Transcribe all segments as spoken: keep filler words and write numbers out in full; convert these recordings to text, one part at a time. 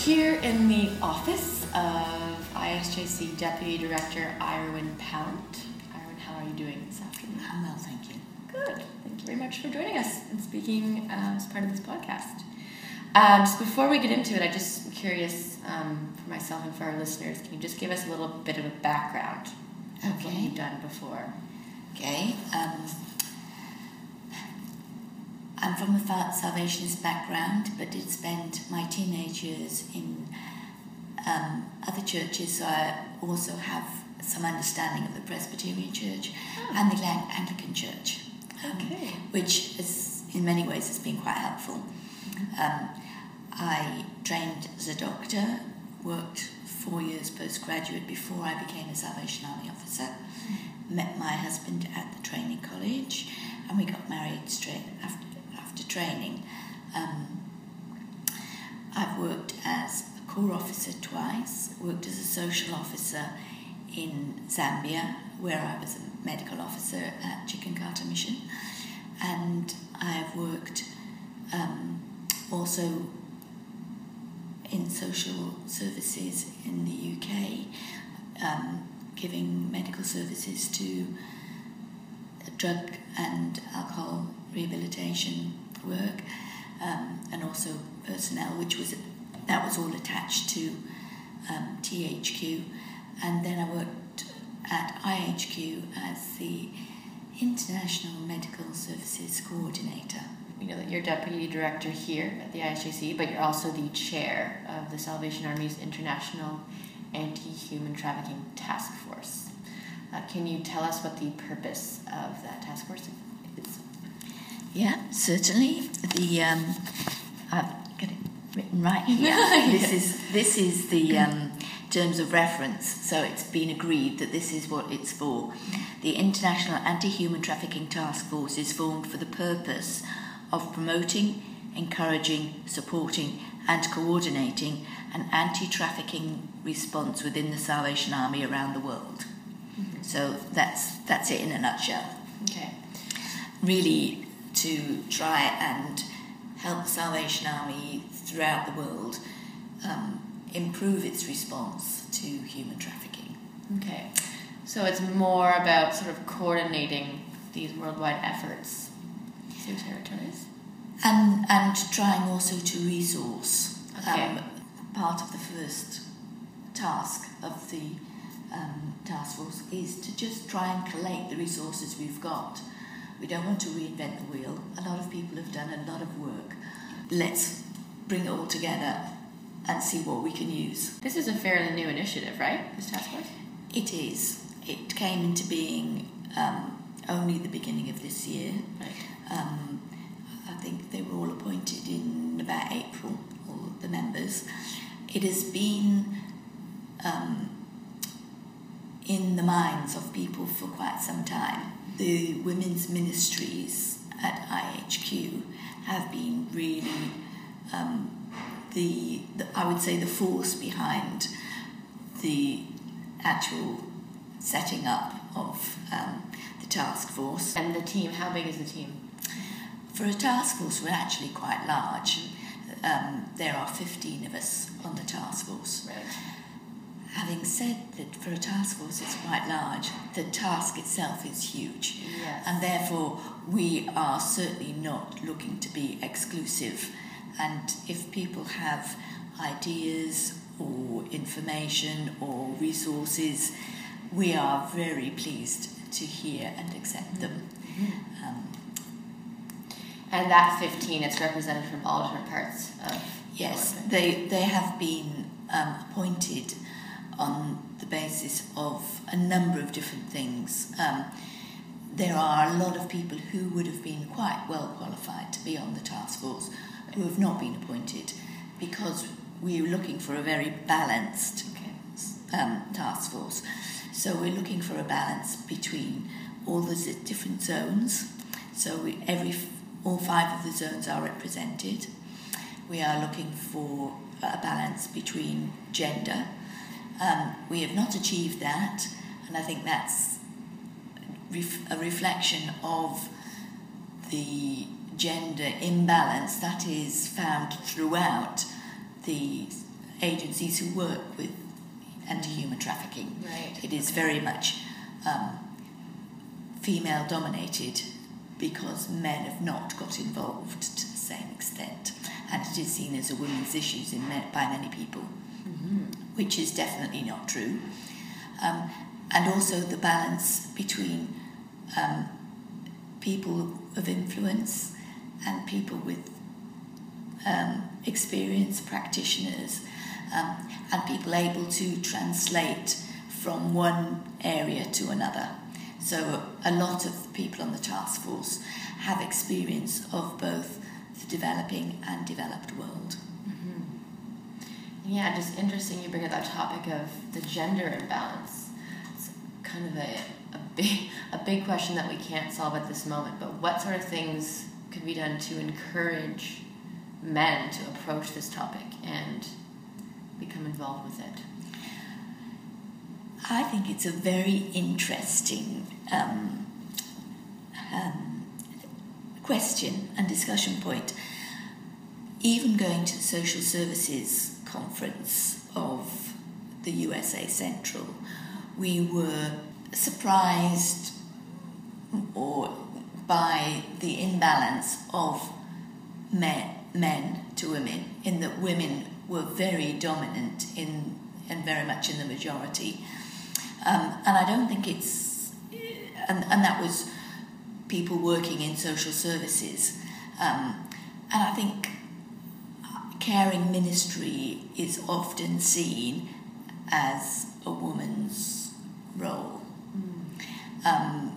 here in the office of I S J C Deputy Director Irwin Pallant. Irwin, how are you doing this afternoon? I'm well, thank you. Good. Thank you very much for joining us and speaking um, as part of this podcast. Um, just before we get into it, I'm just curious um, for myself and for our listeners, can you just give us a little bit of a background of Okay. what you've done before? Okay. Um, I'm from a fa- Salvationist background, but did spend my teenage years in um, other churches, so I also have some understanding of the Presbyterian Church Oh. and the Ang- Anglican Church, um, Okay. which is, in many ways has been quite helpful. Um, I trained as a doctor, worked four years postgraduate before I became a Salvation Army officer, met my husband at the training college, and we got married straight after, after training. Um, I've worked as a Corps officer twice, worked as a social officer in Zambia, where I was a medical officer at Chikankhata Mission, and I have worked um, also in social services in the U K, um, giving medical services to drug and alcohol rehabilitation work, um, and also personnel, which was that was all attached to um, T H Q, and then I worked at I H Q as the International Medical Services Coordinator. We know that you're Deputy Director here at the I S J C, but you're also the Chair of the Salvation Army's International Anti-Human Trafficking Task Force. Uh, can you tell us what the purpose of that task force is? Yeah, certainly. The um, I've got it written right here. This is this is the um, terms of reference. So it's been agreed that this is what it's for. The International Anti-Human Trafficking Task Force is formed for the purpose of promoting, encouraging, supporting, and coordinating an anti-trafficking response within the Salvation Army around the world. Mm-hmm. So that's that's it in a nutshell. Okay. Really, to try and help the Salvation Army throughout the world um, improve its response to human trafficking. Okay. So it's more about sort of coordinating these worldwide efforts through territories? And and trying also to resource. Okay. Um, part of the first task of the um, task force is to just try and collate the resources we've got. We don't want to reinvent the wheel. A lot of people have done a lot of work. Let's bring it all together and see what we can use. This is a fairly new initiative, right? This task force? It is. It came into being um, only the beginning of this year. Right. Um, I think they were all appointed in about April, all the members. It has been um, in the minds of people for quite some time. The women's ministries at I H Q have been really um, the, the, I would say, the force behind the actual setting up of um, the task force. And the team, how big is the team? For a task force, we're actually quite large. Um, there are fifteen of us on the task force. Right. Having said that, for a task force it's quite large, the task itself is huge. Yes. And therefore we are certainly not looking to be exclusive. And if people have ideas or information or resources, we are very pleased to hear and accept them. Mm-hmm. Um, And that fifteen, it's represented from all different parts of Yes, the world. they they have been um, appointed on the basis of a number of different things. Um, there are a lot of people who would have been quite well qualified to be on the task force who have not been appointed because we're looking for a very balanced Okay. um, task force. So we're looking for a balance between all the z- different zones. So we, every all five of the zones are represented. We are looking for a balance between gender. Um, we have not achieved that, and I think that's ref- a reflection of the gender imbalance that is found throughout the agencies who work with anti-human trafficking. Right. It is very much um, female-dominated because men have not got involved to the same extent, and it is seen as a women's issue in men, by many people, Mm-hmm. which is definitely not true. Um, and also the balance between um, people of influence and people with um, experience, practitioners, um, and people able to translate from one area to another. So a lot of people on the task force have experience of both the developing and developed world. Mm-hmm. Yeah, just interesting you bring up that topic of the gender imbalance. It's kind of a, a big a big question that we can't solve at this moment, but what sort of things could be done to encourage men to approach this topic and become involved with it? I think it's a very interesting um, um, question and discussion point. Even going to the Social Services Conference of the U S A Central, we were surprised or by the imbalance of men, men to women, in that women were very dominant in and very much in the majority. Um, and I don't think it's, and, and that was people working in social services. Um, and I think caring ministry is often seen as a woman's role. Mm. Um,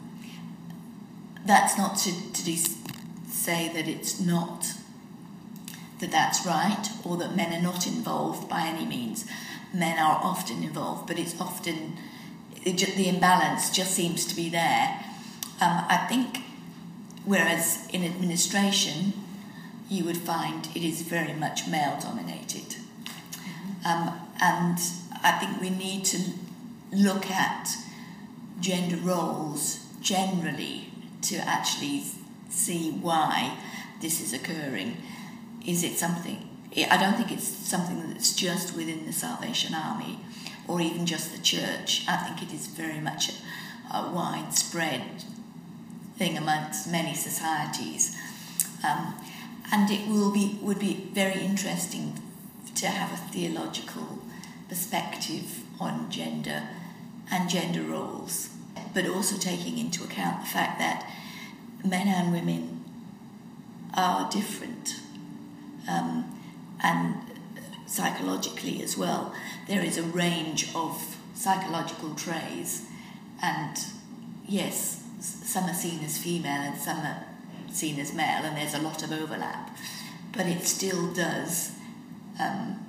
that's not to, to de- say that it's not, that that's right, or that men are not involved by any means. Men are often involved, but it's often, it ju- the imbalance just seems to be there. Um, I think, whereas in administration, you would find it is very much male-dominated. Mm-hmm. Um, and I think we need to look at gender roles generally to actually see why this is occurring. Is it something, I don't think it's something that's just within the Salvation Army or even just the church. I think it is very much a, a widespread thing amongst many societies. Um, and it will be would be very interesting to have a theological perspective on gender and gender roles, but also taking into account the fact that men and women are different. Um, and psychologically as well, there is a range of psychological traits, and yes, some are seen as female and some are seen as male, and there's a lot of overlap, but it still does um,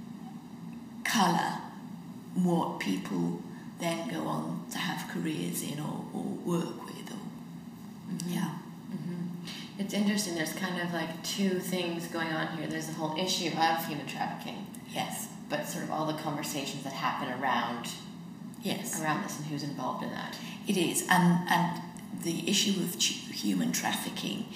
colour what people then go on to have careers in or, or work with. Or, mm-hmm. Yeah. Mm-hmm. It's interesting, there's kind of like two things going on here. There's the whole issue of human trafficking. Yes. But sort of all the conversations that happen around yes. around this and who's involved in that. It is, and and the issue of human trafficking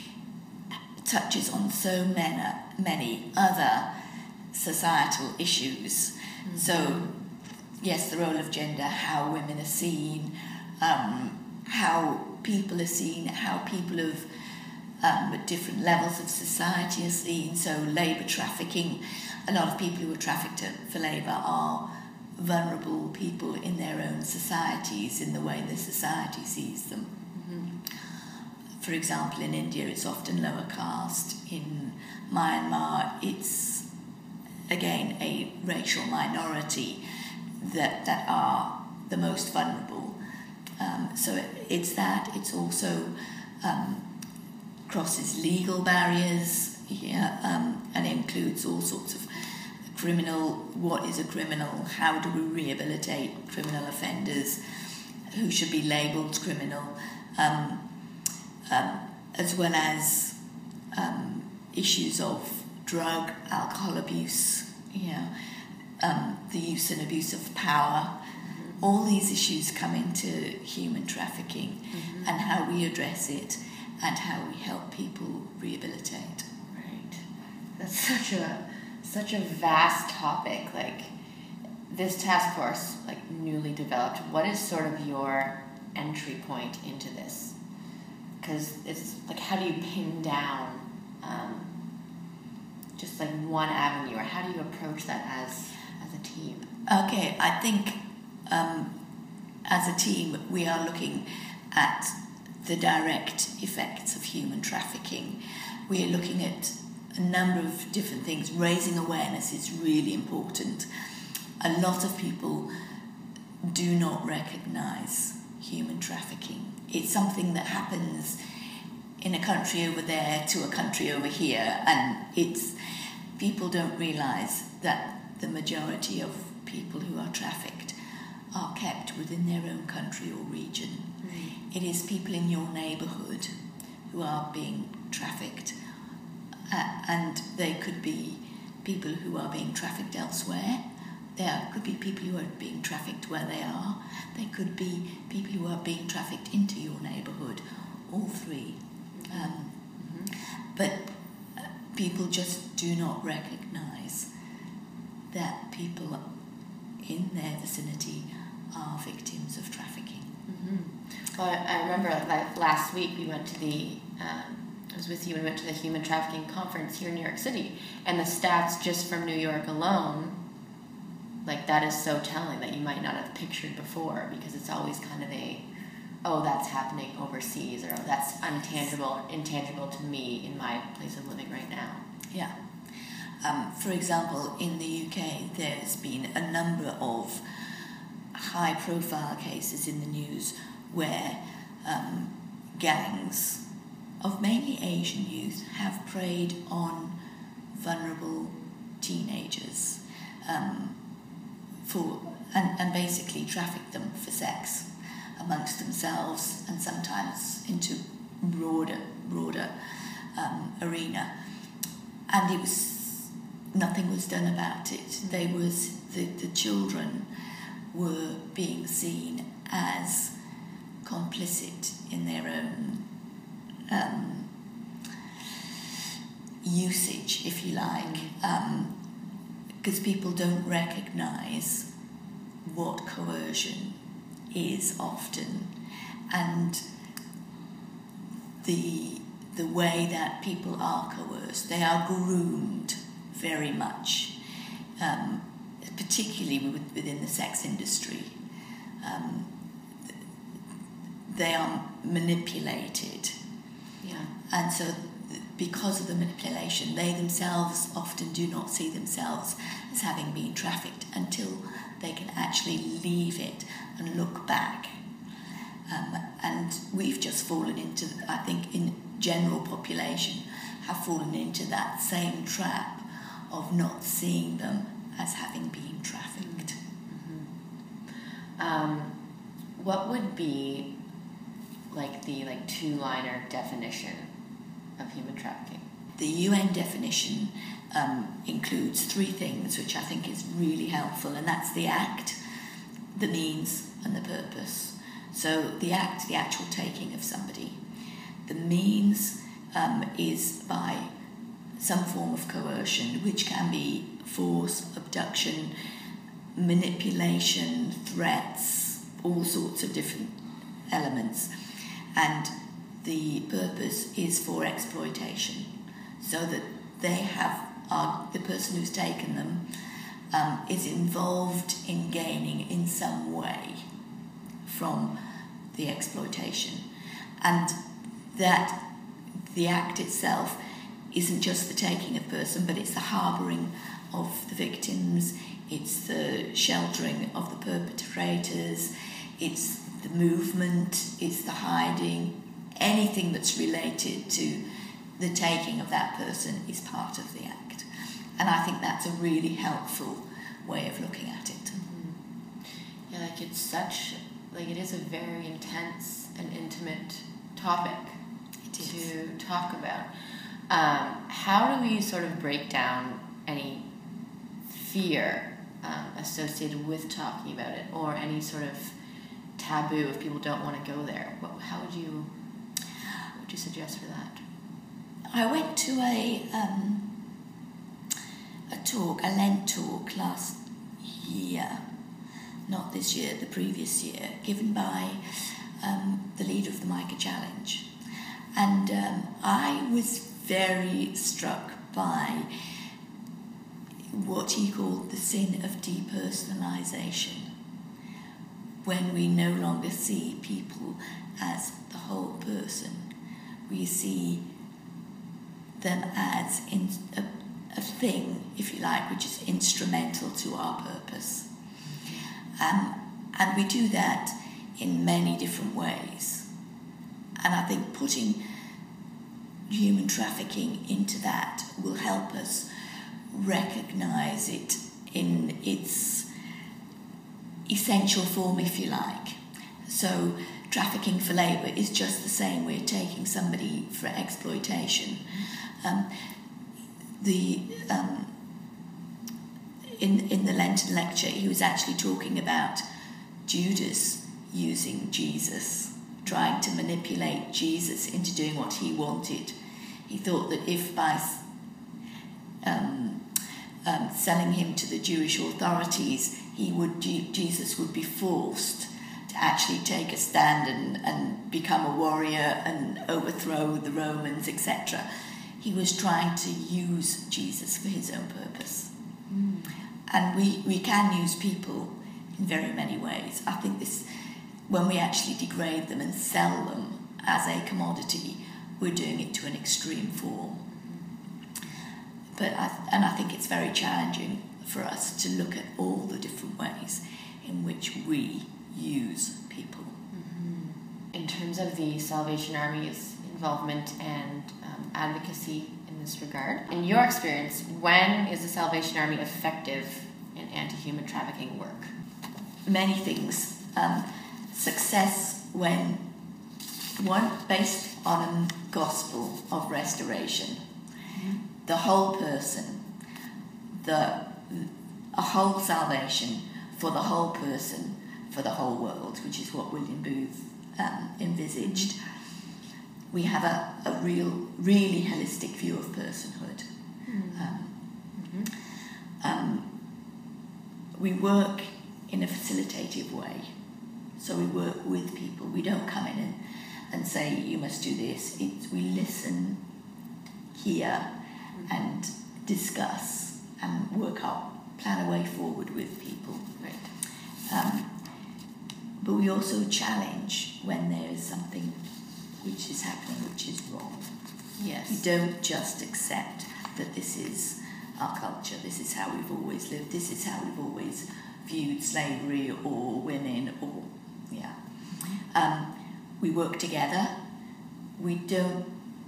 touches on so many, many other societal issues. Mm-hmm. So, yes, the role of gender, how women are seen, um, how people are seen, how people of um, at different levels of society are seen. So, labour trafficking, a lot of people who are trafficked for labour are vulnerable people in their own societies, in the way the society sees them. Mm-hmm. For example, in India it's often lower caste. In Myanmar it's again a racial minority that, that are the most vulnerable. Um, so it, it's that, it's also um, crosses legal barriers, yeah, um, and includes all sorts of criminal, what is a criminal, how do we rehabilitate criminal offenders, who should be labelled criminal, um, um, as well as um, issues of drug, alcohol abuse, you know, um, the use and abuse of power. Mm-hmm. All these issues come into human trafficking, mm-hmm. and how we address it and how we help people rehabilitate. Right. That's such a such a vast topic. Like this task force, like newly developed, what is sort of your entry point into this? Because it's like, how do you pin down um, just like one avenue, or how do you approach that as as a team? Okay, I think um, as a team we are looking at the direct effects of human trafficking. We are looking at a number of different things. Raising awareness is really important. A lot of people do not recognise human trafficking. It's something that happens in a country over there to a country over here, and it's people don't realise that the majority of people who are trafficked are kept within their own country or region. Mm. It is people in your neighbourhood who are being trafficked, uh, and they could be people who are being trafficked elsewhere. There could be people who are being trafficked where they are. There could be people who are being trafficked into your neighbourhood. All three. Um, mm-hmm. But uh, people just do not recognise that people in their vicinity are victims of trafficking. Mm-hmm. Well, I remember like last week we went to the, um, I was with you and we went to the Human Trafficking Conference here in New York City, and the stats just from New York alone, like that is so telling that you might not have pictured before, because it's always kind of a, oh, that's happening overseas, or oh, that's intangible, intangible to me in my place of living right now. Yeah. Um, for example, in the U K, there's been a number of high-profile cases in the news where um, gangs of mainly Asian youth have preyed on vulnerable teenagers um, for and, and basically trafficked them for sex amongst themselves, and sometimes into broader broader um, arena. And it was nothing was done about it. They was the, the children were being seen as complicit in their own um, usage, if you like, because um, people don't recognise what coercion is often, and the the way that people are coerced. They are groomed very much, um, particularly within the sex industry. Um, they are manipulated. Yeah. And so because of the manipulation, they themselves often do not see themselves as having been trafficked until they can actually leave it and look back. Um, and we've just fallen into, I think, in general population, have fallen into that same trap of not seeing them as having been trafficked. Mm-hmm. Um, what would be like the like two-liner definition of human trafficking? The U N definition um, includes three things, which I think is really helpful, and that's the act, the means, and the purpose. So the act, the actual taking of somebody. The means um, is by some form of coercion, which can be force, abduction, manipulation, threats, all sorts of different elements. And the purpose is for exploitation, so that they have, uh, the person who's taken them um, is involved in gaining in some way from the exploitation. And that the act itself isn't just the taking of person, but it's the harbouring of the victims, it's the sheltering of the perpetrators, it's the movement, it's the hiding. Anything that's related to the taking of that person is part of the act. And I think that's a really helpful way of looking at it. Mm-hmm. Yeah, like it's such, like it is a very intense and intimate topic to talk about. Um, how do we sort of break down any fear um, associated with talking about it, or any sort of taboo if people don't want to go there? What, how would you what would you suggest for that? I went to a um, a talk, a Lent talk last year, not this year, the previous year, given by um, the leader of the Micah Challenge. And um, I was very struck by what he called the sin of depersonalization, when we no longer see people as the whole person. We see them as in a, a thing, if you like, which is instrumental to our purpose. Um, and we do that in many different ways. And I think putting human trafficking into that will help us recognise it in its essential form, if you like. So trafficking for labour is just the same. We're taking somebody for exploitation. Um, the um, in in the Lenten lecture, he was actually talking about Judas using Jesus, trying to manipulate Jesus into doing what he wanted. He thought that if by um, um, selling him to the Jewish authorities, he would Jesus would be forced to actually take a stand and, and become a warrior and overthrow the Romans, et cetera. He was trying to use Jesus for his own purpose. Mm. And we, we can use people in very many ways. I think this, when we actually degrade them and sell them as a commodity, we're doing it to an extreme form. But I, and I think it's very challenging for us to look at all the different ways in which we use people. Mm-hmm. In terms of the Salvation Army's involvement and um, advocacy in this regard, in your experience, when is the Salvation Army effective in anti-human trafficking work? Many things. Um, success when, one, based on a gospel of restoration, mm-hmm. the whole person, the a whole salvation for the whole person, for the whole world, which is what William Booth um, envisaged. We have a, a real, really holistic view of personhood. Mm. Um, mm-hmm. um, we work in a facilitative way. So we work with people. We don't come in and, and say, you must do this. It's, we listen, hear, mm-hmm. and discuss and work out, plan a way forward with people. Right. Um, but we also challenge when there is something which is happening which is wrong. Yes. We don't just accept that this is our culture, this is how we've always lived, this is how we've always viewed slavery or women or, yeah. Um, we work together. We don't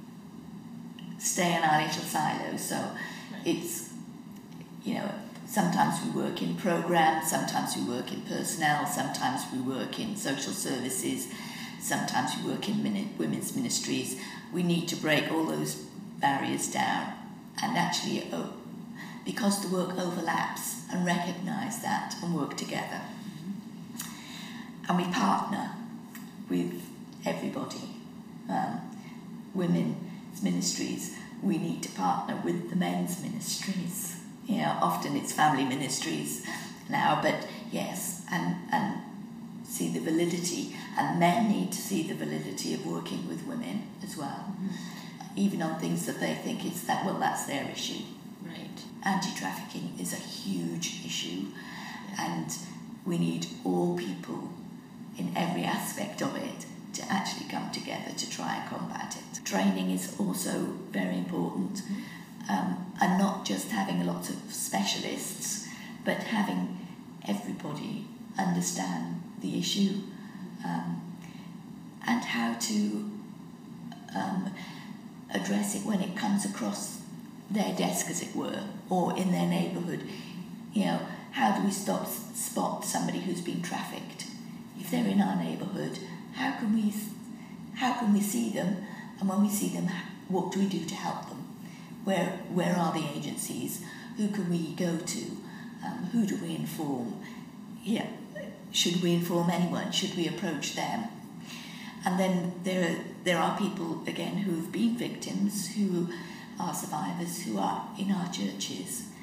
stay in our little silos. So right. It's, you know, sometimes we work in programs, sometimes we work in personnel, sometimes we work in social services, sometimes we work in min- women's ministries. We need to break all those barriers down and actually, oh, because the work overlaps, and recognise that and work together. Mm-hmm. And we partner with everybody. Um, women's ministries, we need to partner with the men's ministries. You know, often it's family ministries now, but yes, and and see the validity, and men need to see the validity of working with women as well, mm-hmm. even on things that they think is that, well, that's their issue. Right. Anti-trafficking is a huge issue, yes. and we need all people in every aspect of it to actually come together to try and combat it. Training is also very important. Mm-hmm. Um, and not just having lots of specialists, but having everybody understand the issue um, and how to um, address it when it comes across their desk, as it were, or in their neighbourhood. You know, how do we stop spot somebody who's been trafficked? If they're in our neighbourhood, how can we how can we see them? And when we see them, what do we do to help them? Where where are the agencies? Who can we go to? Um, who do we inform? Yeah, should we inform anyone? Should we approach them? And then there are, there are people, again, who have been victims, who are survivors, who are in our churches.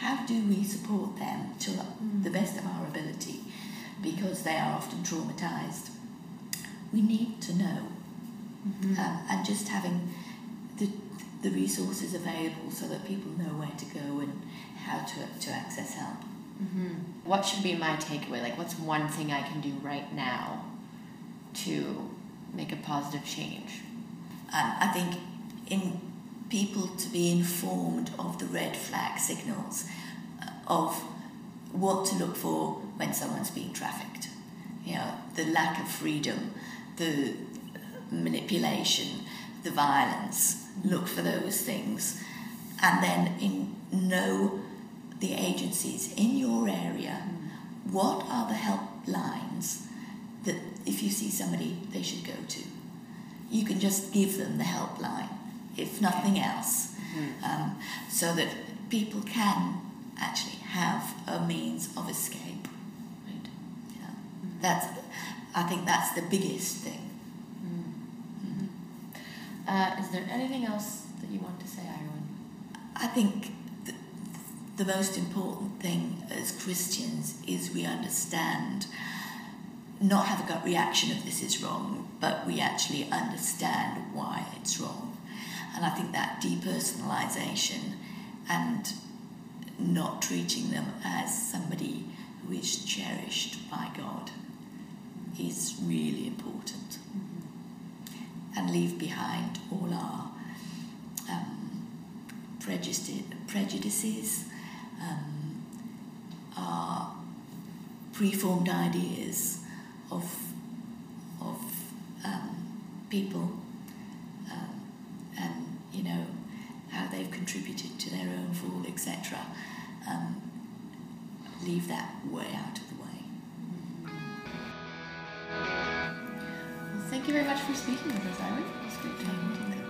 how do we support them to the best of our ability, because they are often traumatised. We need to know, mm-hmm. um, and just having the the resources available so that people know where to go and how to to access help. Mm-hmm. What should be my takeaway? Like, what's one thing I can do right now to make a positive change? Um, I think in people to be informed of the red flag signals, uh, of what to look for when someone's being trafficked. You know, the lack of freedom, the manipulation, the violence. Look for those things, and then in know the agencies in your area. Mm. What are the helplines that if you see somebody they should go to? You can just give them the helpline, if nothing else, mm-hmm. um, so that people can actually have a means of escape. Right? Yeah. Mm-hmm. That's, I think that's the biggest thing. Mm-hmm. Uh, is there anything else that you want to say, Irwin? I think the, the most important thing as Christians is we understand, not have a gut reaction of this is wrong, but we actually understand why it's wrong. And I think that depersonalization and not treating them as somebody who is cherished by God is really important. Mm-hmm. And leave behind all our um, prejudice, prejudices, um, our preformed ideas of of um, people, um, and you know how they've contributed to their own fall, et cetera. Um, leave that way out of the way. Well, thank you very much for speaking with us, Irwin. It was great talking to you.